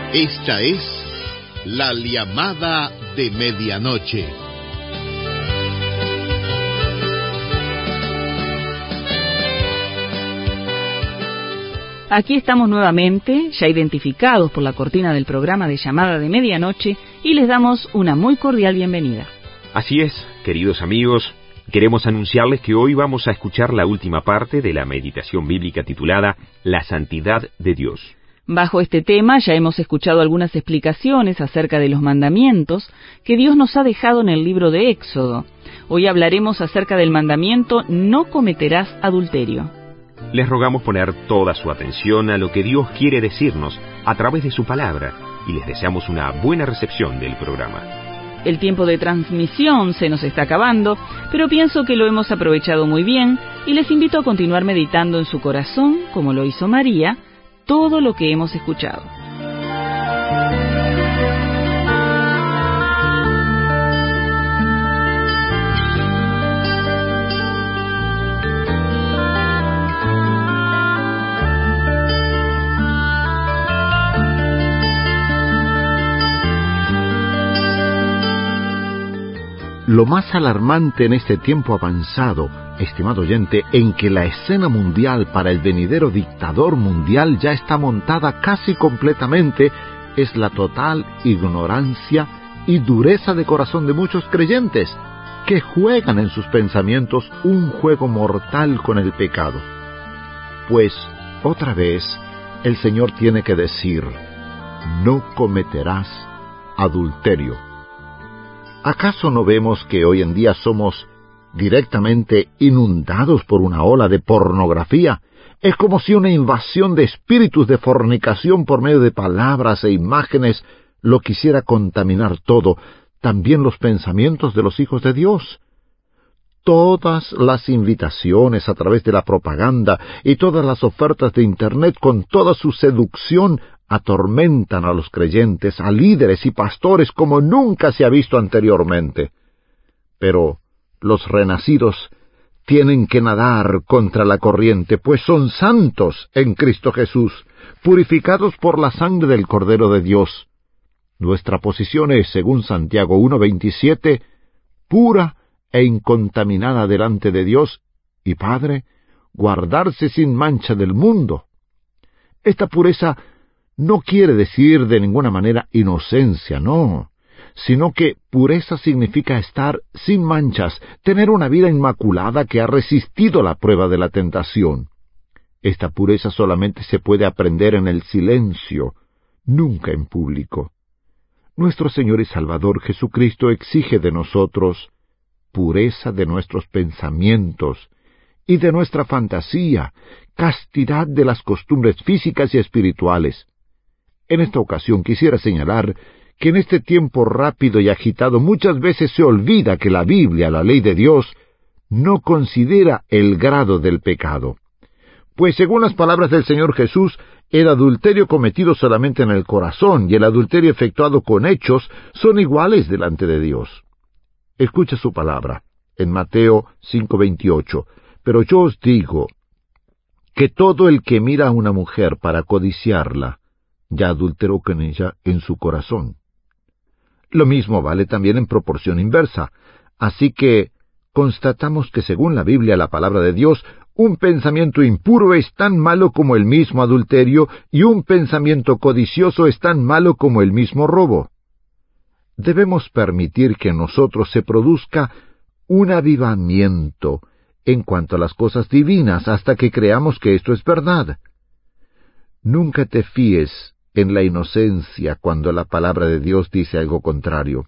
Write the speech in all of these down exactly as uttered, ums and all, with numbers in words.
Esta es la llamada de medianoche. Aquí estamos nuevamente, ya identificados por la cortina del programa de llamada de medianoche, y les damos una muy cordial bienvenida. Así es, queridos amigos, queremos anunciarles que hoy vamos a escuchar la última parte de la meditación bíblica titulada La Santidad de Dios. Bajo este tema ya hemos escuchado algunas explicaciones acerca de los mandamientos que Dios nos ha dejado en el libro de Éxodo. Hoy hablaremos acerca del mandamiento no cometerás adulterio. Les rogamos poner toda su atención a lo que Dios quiere decirnos a través de su palabra y les deseamos una buena recepción del programa. El tiempo de transmisión se nos está acabando, pero pienso que lo hemos aprovechado muy bien y les invito a continuar meditando en su corazón, como lo hizo María, todo lo que hemos escuchado. Lo más alarmante en este tiempo avanzado, estimado oyente, en que la escena mundial para el venidero dictador mundial ya está montada casi completamente, es la total ignorancia y dureza de corazón de muchos creyentes, que juegan en sus pensamientos un juego mortal con el pecado. Pues, otra vez, el Señor tiene que decir, no cometerás adulterio. ¿Acaso no vemos que hoy en día somos directamente inundados por una ola de pornografía? Es como si una invasión de espíritus de fornicación por medio de palabras e imágenes lo quisiera contaminar todo, también los pensamientos de los hijos de Dios. Todas las invitaciones a través de la propaganda y todas las ofertas de Internet con toda su seducción atormentan a los creyentes, a líderes y pastores como nunca se ha visto anteriormente. Pero los renacidos tienen que nadar contra la corriente, pues son santos en Cristo Jesús, purificados por la sangre del Cordero de Dios. Nuestra posición es, según Santiago uno veintisiete, pura e incontaminada delante de Dios y Padre, guardarse sin mancha del mundo. Esta pureza no quiere decir de ninguna manera inocencia, no, sino que pureza significa estar sin manchas, tener una vida inmaculada que ha resistido la prueba de la tentación. Esta pureza solamente se puede aprender en el silencio, nunca en público. Nuestro Señor y Salvador Jesucristo exige de nosotros pureza de nuestros pensamientos y de nuestra fantasía, castidad de las costumbres físicas y espirituales. En esta ocasión quisiera señalar que en este tiempo rápido y agitado muchas veces se olvida que la Biblia, la ley de Dios, no considera el grado del pecado. Pues según las palabras del Señor Jesús, el adulterio cometido solamente en el corazón y el adulterio efectuado con hechos son iguales delante de Dios. Escucha su palabra, en Mateo cinco veintiocho. Pero yo os digo que todo el que mira a una mujer para codiciarla, ya adulteró con ella en su corazón. Lo mismo vale también en proporción inversa. Así que constatamos que según la Biblia, la palabra de Dios, un pensamiento impuro es tan malo como el mismo adulterio, y un pensamiento codicioso es tan malo como el mismo robo. Debemos permitir que en nosotros se produzca un avivamiento en cuanto a las cosas divinas hasta que creamos que esto es verdad. Nunca te fíes en la inocencia cuando la palabra de Dios dice algo contrario.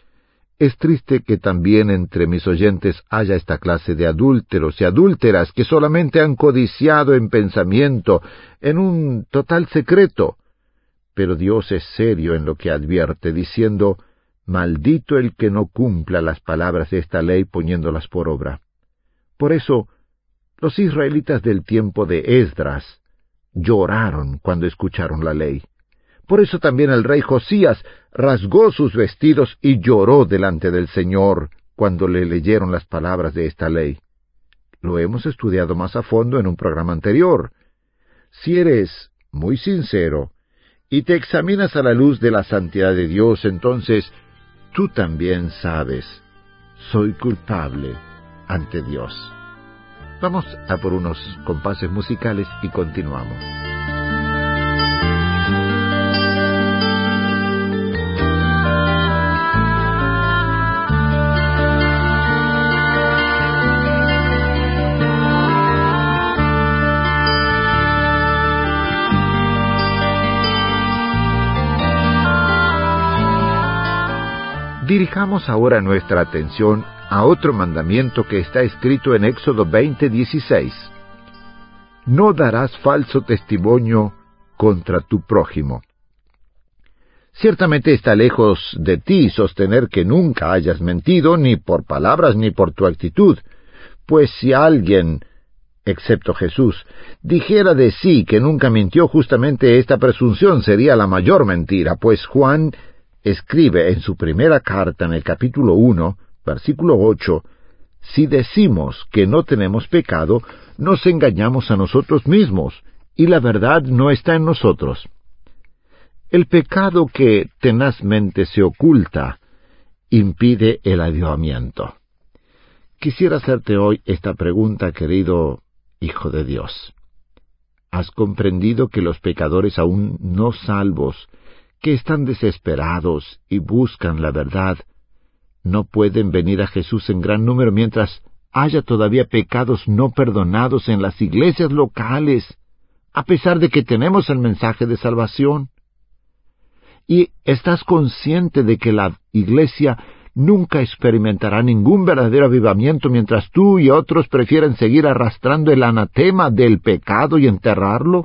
Es triste que también entre mis oyentes haya esta clase de adúlteros y adúlteras que solamente han codiciado en pensamiento, en un total secreto. Pero Dios es serio en lo que advierte, diciendo, maldito el que no cumpla las palabras de esta ley poniéndolas por obra. Por eso, los israelitas del tiempo de Esdras lloraron cuando escucharon la ley. Por eso también el rey Josías rasgó sus vestidos y lloró delante del Señor cuando le leyeron las palabras de esta ley. Lo hemos estudiado más a fondo en un programa anterior. Si eres muy sincero y te examinas a la luz de la santidad de Dios, entonces tú también sabes, soy culpable ante Dios. Vamos a por unos compases musicales y continuamos. Dirijamos ahora nuestra atención a otro mandamiento que está escrito en Éxodo veinte dieciséis. No darás falso testimonio contra tu prójimo. Ciertamente está lejos de ti sostener que nunca hayas mentido, ni por palabras ni por tu actitud, pues si alguien, excepto Jesús, dijera de sí que nunca mintió, justamente esta presunción sería la mayor mentira, pues Juan escribe en su primera carta, en el capítulo uno, versículo ocho, si decimos que no tenemos pecado, nos engañamos a nosotros mismos, y la verdad no está en nosotros. El pecado que tenazmente se oculta impide el avivamiento. Quisiera hacerte hoy esta pregunta, querido Hijo de Dios. ¿Has comprendido que los pecadores aún no salvos, que están desesperados y buscan la verdad, no pueden venir a Jesús en gran número mientras haya todavía pecados no perdonados en las iglesias locales, a pesar de que tenemos el mensaje de salvación? ¿Y estás consciente de que la iglesia nunca experimentará ningún verdadero avivamiento mientras tú y otros prefieren seguir arrastrando el anatema del pecado y enterrarlo?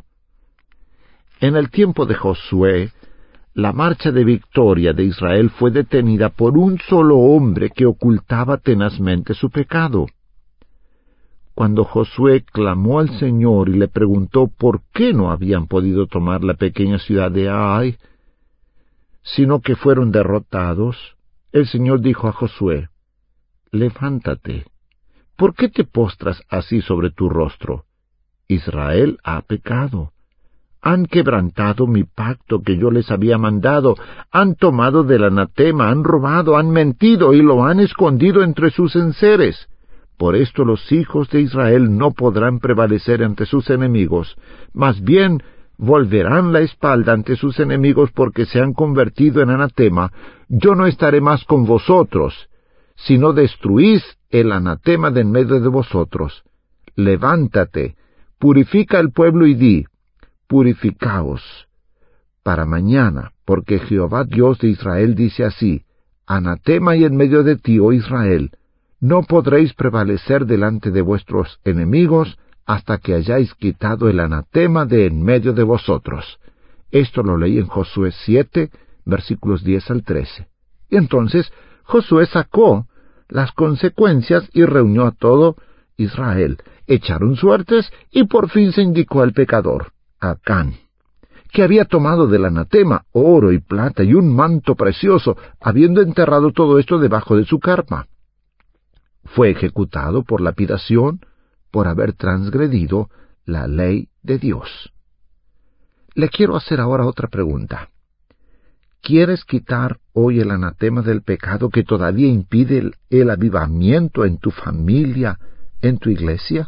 En el tiempo de Josué, la marcha de victoria de Israel fue detenida por un solo hombre que ocultaba tenazmente su pecado. Cuando Josué clamó al Señor y le preguntó por qué no habían podido tomar la pequeña ciudad de Ai, sino que fueron derrotados, el Señor dijo a Josué, «Levántate, ¿por qué te postras así sobre tu rostro? Israel ha pecado. Han quebrantado mi pacto que yo les había mandado, han tomado del anatema, han robado, han mentido y lo han escondido entre sus enseres. Por esto los hijos de Israel no podrán prevalecer ante sus enemigos, más bien volverán la espalda ante sus enemigos porque se han convertido en anatema. Yo no estaré más con vosotros, si no destruís el anatema de en medio de vosotros. Levántate, purifica al pueblo y di, purificaos para mañana, porque Jehová Dios de Israel dice así, anatema hay en medio de ti, oh Israel, no podréis prevalecer delante de vuestros enemigos hasta que hayáis quitado el anatema de en medio de vosotros. Esto lo leí en Josué siete, versículos diez al trece. Y entonces Josué sacó las consecuencias y reunió a todo Israel. Echaron suertes y por fin se indicó al pecador, Acán, que había tomado del anatema oro y plata y un manto precioso, habiendo enterrado todo esto debajo de su carpa. Fue ejecutado por lapidación por haber transgredido la ley de Dios. Le quiero hacer ahora otra pregunta. ¿Quieres quitar hoy el anatema del pecado que todavía impide el, el avivamiento en tu familia, en tu iglesia?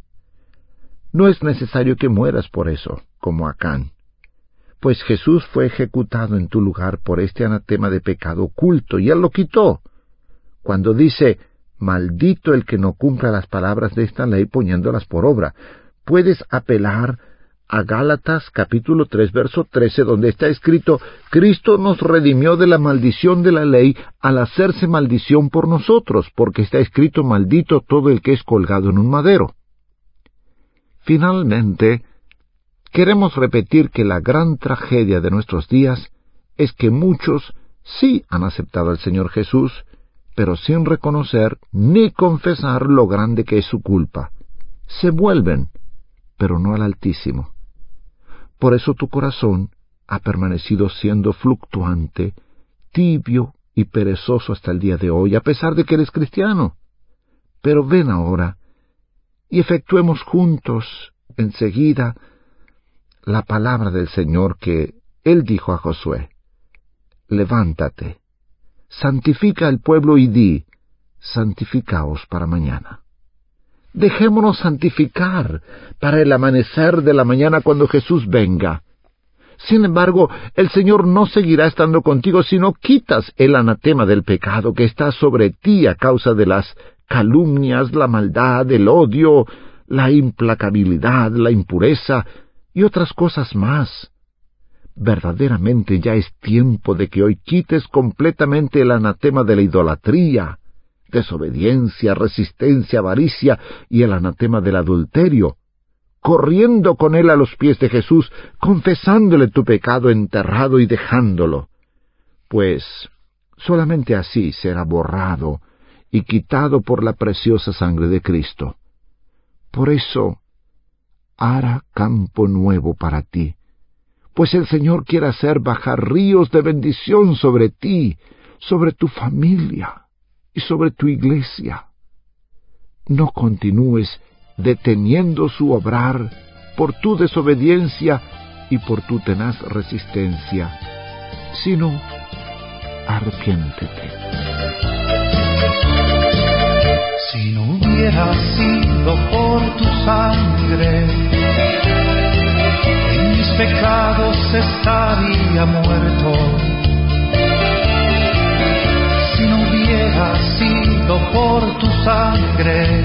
No es necesario que mueras por eso, como Acán, pues Jesús fue ejecutado en tu lugar por este anatema de pecado oculto, y Él lo quitó. Cuando dice, maldito el que no cumpla las palabras de esta ley poniéndolas por obra, puedes apelar a Gálatas capítulo tres, verso trece, donde está escrito, Cristo nos redimió de la maldición de la ley al hacerse maldición por nosotros, porque está escrito, maldito todo el que es colgado en un madero. Finalmente, queremos repetir que la gran tragedia de nuestros días es que muchos sí han aceptado al Señor Jesús, pero sin reconocer ni confesar lo grande que es su culpa. Se vuelven, pero no al Altísimo. Por eso tu corazón ha permanecido siendo fluctuante, tibio y perezoso hasta el día de hoy, a pesar de que eres cristiano. Pero ven ahora y efectuemos juntos, enseguida, la palabra del Señor que Él dijo a Josué: levántate, santifica al pueblo y di: santificaos para mañana. Dejémonos santificar para el amanecer de la mañana cuando Jesús venga. Sin embargo, el Señor no seguirá estando contigo si no quitas el anatema del pecado que está sobre ti a causa de las calumnias, la maldad, el odio, la implacabilidad, la impureza y otras cosas más. Verdaderamente ya es tiempo de que hoy quites completamente el anatema de la idolatría, desobediencia, resistencia, avaricia y el anatema del adulterio, corriendo con él a los pies de Jesús, confesándole tu pecado enterrado y dejándolo, pues solamente así será borrado y quitado por la preciosa sangre de Cristo. Por eso, hará campo nuevo para ti, pues el Señor quiere hacer bajar ríos de bendición sobre ti, sobre tu familia y sobre tu iglesia. No continúes deteniendo su obrar por tu desobediencia y por tu tenaz resistencia, sino arrepiéntete. Si no hubiera sido por tu sangre, en mis pecados estaría muerto. Si no hubiera sido por tu sangre,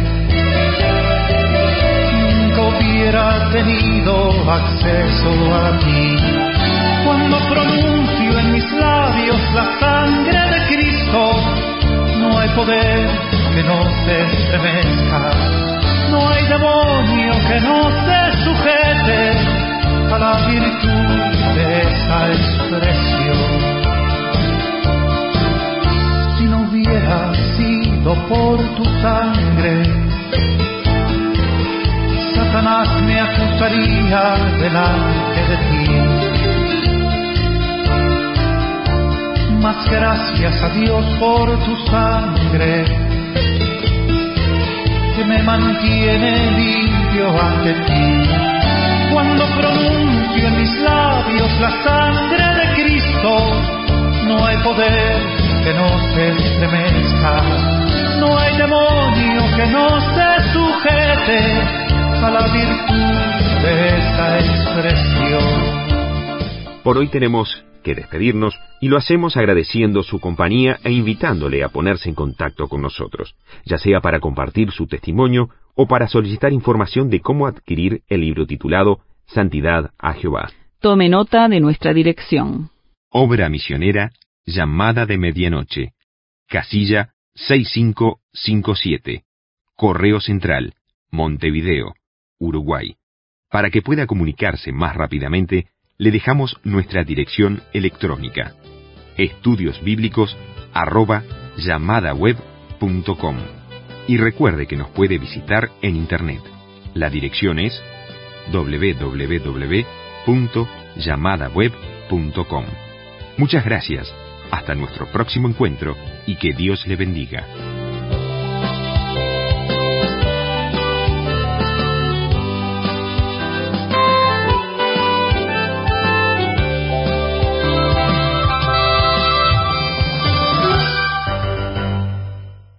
nunca hubiera tenido acceso a ti. Cuando pronuncio en mis labios la sangre de Cristo, no hay poder que no se estremezca, no hay demonio que no se sujete a la virtud de esa expresión. Si no hubiera sido por tu sangre, Satanás me acusaría delante de ti. Mas gracias a Dios por tu sangre, que me mantiene limpio ante ti. Cuando pronuncio en mis labios la sangre de Cristo, no hay poder que no se estremezca, no hay demonio que no se sujete a la virtud de esta expresión. Por hoy tenemos que despedirnos y lo hacemos agradeciendo su compañía e invitándole a ponerse en contacto con nosotros, ya sea para compartir su testimonio o para solicitar información de cómo adquirir el libro titulado Santidad a Jehová. Tome nota de nuestra dirección. Obra misionera Llamada de Medianoche, casilla seis cinco cinco siete, Correo Central, Montevideo, Uruguay. Para que pueda comunicarse más rápidamente, le dejamos nuestra dirección electrónica: estudiosbíblicos arroba llamadaweb punto com. Y recuerde que nos puede visitar en Internet. La dirección es doble u doble u doble u punto llamadaweb punto com. Muchas gracias, hasta nuestro próximo encuentro y que Dios le bendiga.